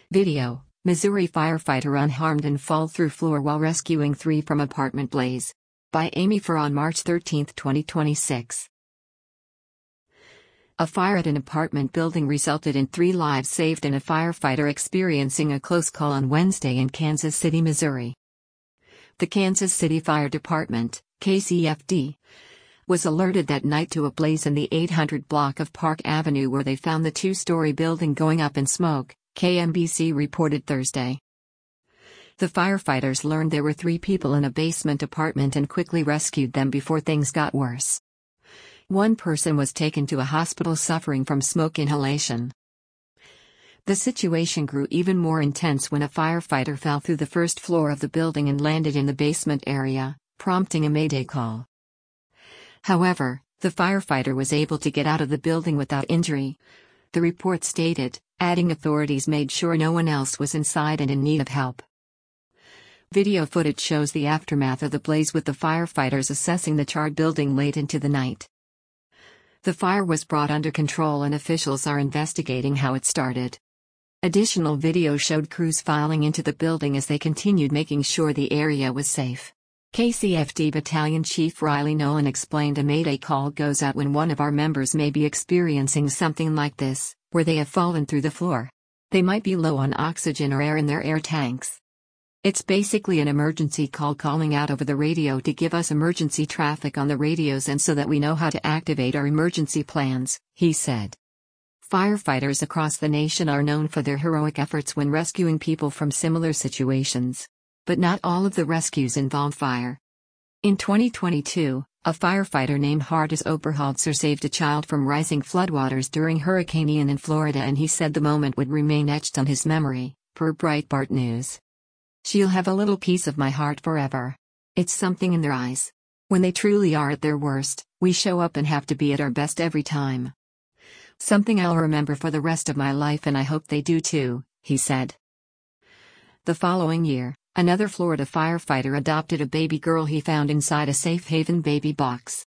Video: Missouri firefighter unharmed and fall through floor while rescuing three from apartment blaze. By Amy Farr on March 13, 2026. A fire at an apartment building resulted in 3 lives saved and a firefighter experiencing a close call on Wednesday in Kansas City, Missouri. The Kansas City Fire Department, KCFD, was alerted that night to a blaze in the 800 block of Park Avenue where they found the 2-story building going up in smoke, KMBC reported Thursday. The firefighters learned there were 3 people in a basement apartment and quickly rescued them before things got worse. One person was taken to a hospital suffering from smoke inhalation. The situation grew even more intense when a firefighter fell through the first floor of the building and landed in the basement area, prompting a mayday call. However, the firefighter was able to get out of the building without injury, the report stated, adding authorities made sure no one else was inside and in need of help. Video footage shows the aftermath of the blaze with the firefighters assessing the charred building late into the night. The fire was brought under control and officials are investigating how it started. Additional video showed crews filing into the building as they continued making sure the area was safe. KCFD Battalion Chief Riley Nolan explained a mayday call goes out when one of our members may be experiencing something like this, where they have fallen through the floor. They might be low on oxygen or air in their air tanks. It's basically an emergency call calling out over the radio to give us emergency traffic on the radios and so that we know how to activate our emergency plans, he said. Firefighters across the nation are known for their heroic efforts when rescuing people from similar situations. But not all of the rescues involve fire. In 2022, a firefighter named Hardis Oberholzer saved a child from rising floodwaters during Hurricane Ian in Florida, and he said the moment would remain etched on his memory, per Breitbart News. She'll have a little piece of my heart forever. It's something in their eyes. When they truly are at their worst, we show up and have to be at our best every time. Something I'll remember for the rest of my life, and I hope they do too, he said. The following year, another Florida firefighter adopted a baby girl he found inside a safe haven baby box.